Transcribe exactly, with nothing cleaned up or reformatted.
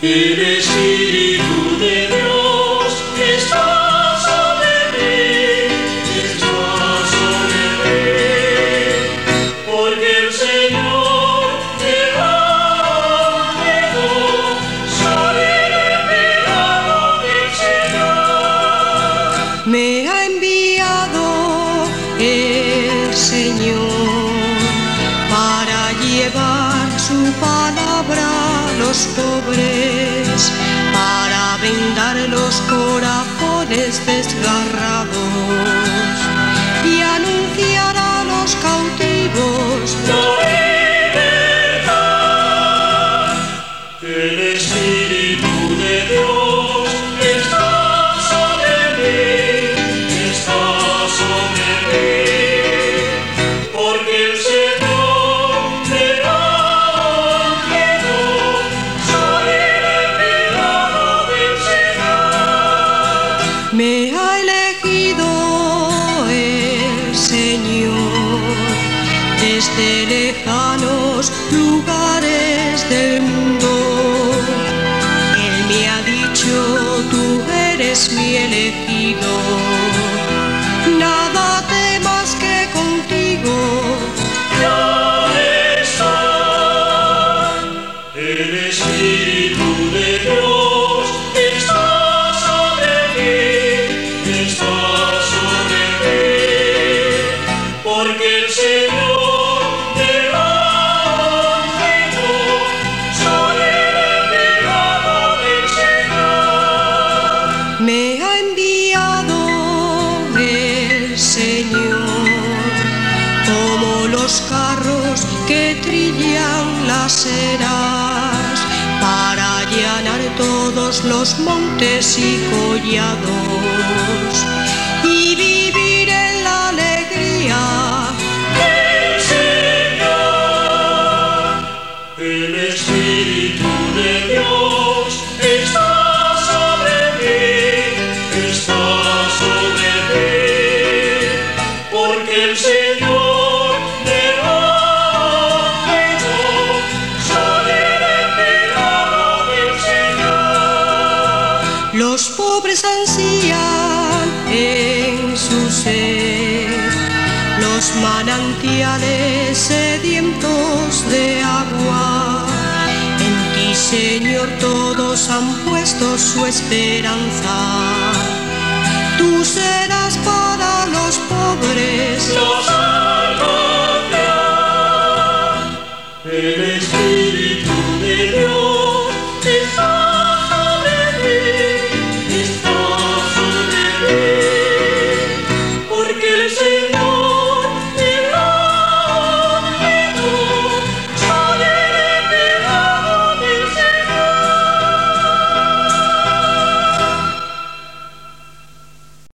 El Espíritu de Dios está sobre mí, está sobre mí, porque el Señor me ha ungido, soy el enviado del Señor. Me ha enviado el Señor para llevar su palabra a los pobres, para vendar los corazones desgarrados y anunciar a los cautivos La libertad. El Espíritu de Dios está sobre mí, está sobre mí, porque el Señor me ha ungido, soy el enviado del Señor. me ha elegido el Señor desde lejanos lugares del mundo. Él me ha dicho: tú eres mi elegido, nada temas que contigo Ya está. El Espíritu de Dios está sobre mí, está sobre mí, porque el Señor me ha ungido, soy el enviado del Señor. me ha enviado el Señor, como los carros que trillan las eras, para allanar todos los montes y collados y vivir en la alegría. El Señor, el Espíritu de Dios está sobre mí, está sobre mí, porque el Señor me ha ungido, soy el enviado del Señor. Los pobres ansían en su sed los manantiales sedientos de agua. En ti, Señor, todos han puesto su esperanza. Tú serás para los pobres